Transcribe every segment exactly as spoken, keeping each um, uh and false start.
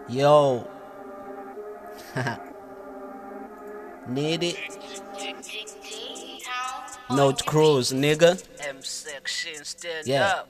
Yo. Need it? Note Cruise, nigga. M section stand Yeah. up.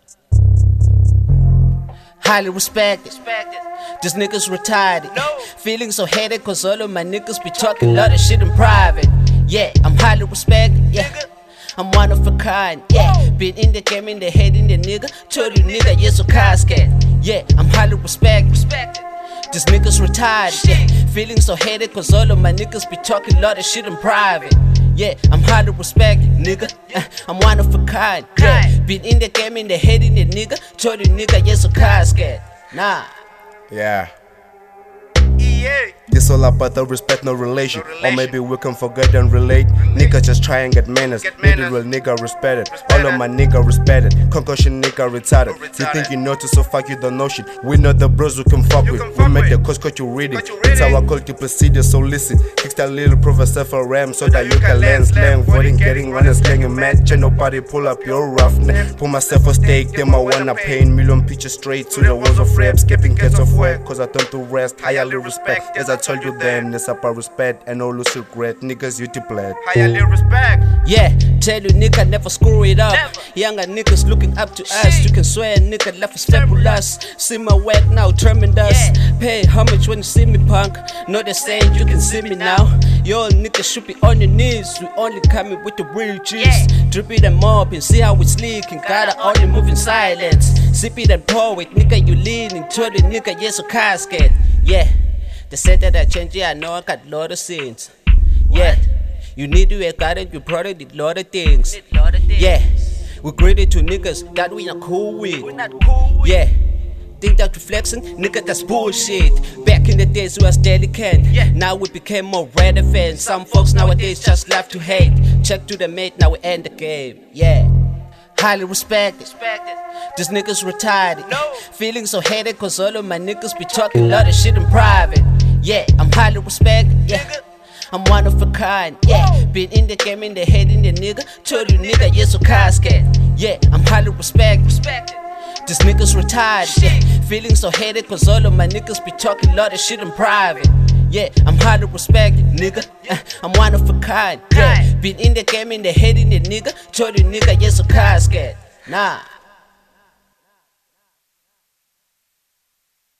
Highly respected. Respected. This nigga's retired. No. Feeling so headache cause all of my niggas be talking a lot of shit in private. Yeah, I'm highly respected. Yeah. Nigga. I'm one of a kind, yeah. Been in the game, in the head, in the nigga. Told you nigga, yes, so casket. Yeah, I'm highly respected. Respected. This nigga's retired, yeah. Feeling so headache cause all of my niggas be talking a lot of shit in private. Yeah, I'm highly respected, nigga. Uh, I'm one of a kind, yeah. Been in the game, in the head, in the nigga. Told you nigga, yes, so casket. Nah. Yeah. E A. This all about the respect, no relation. No relation. Or maybe we can forget and relate. Nigga just try and get manners. Get Need the manners. real nigga respected. Respected. All of my nigga respected. Concussion nigga retarded. Retarded. You think you know to so fuck you don't know shit. We know the bros we can fuck You with. can We fuck make the with. course cut you reading. Cut you It's reading. our culture procedure, so listen. Fix that little professor for ram so that you can learn slang, slang. Voting, voting, getting running, slanging match. And nobody pull up your rough neck. Put myself on stake, them I wanna pain. Million pictures straight to the walls of rap. Skipping cats of work, cause I don't do rest. Highly respect, as I told you then. It's about respect and no loose regret. Niggas you to play. Highly respect. Yeah, tell you nigga never screw it up. Never. Younger niggas looking up to us. You can swear nigga left is fabulous. See my work now, tremendous. Yeah. Pay homage when you see me punk. No they saying you can see me now. Yo niggas should be on your knees. We only coming with the real cheese. Yeah. Drip it and mop and see how we sleek. And gotta only move in silence. Sip it and pour it, nigga you leaning. Tell the nigga yes a casket. Yeah. They said that I changed, yeah, I know I got a lot of sins. Yeah, you need to work out and you probably did a lot of things. Need lot of things. Yeah, we graded to niggas that we not cool We with. not cool with. Yeah, think that we flexing, nigga, that's bullshit. Back in the days we was delicate. Yeah. Now we became more relevant. Some folks nowadays just love to hate. Check to the mate, now we end the game. Yeah, highly respected. Respected. This nigga's retired. No. Feeling so headache cause all of my niggas be talking a lot of shit in private. Yeah, I'm highly respected. Yeah, Nigga. I'm one of a kind. Yeah, been in the game, in the head, in the nigga. Told you nigga, yes, so casket. Yeah, I'm highly respected. Respected. This nigga's retired. Yeah, feeling so headache cause all of my niggas be talking a lot of shit in private. Yeah, I'm highly respected, nigga. Uh, I'm one of a kind. Yeah, been in the game, in the head, in the nigga. Told you nigga, yes, so casket. Nah.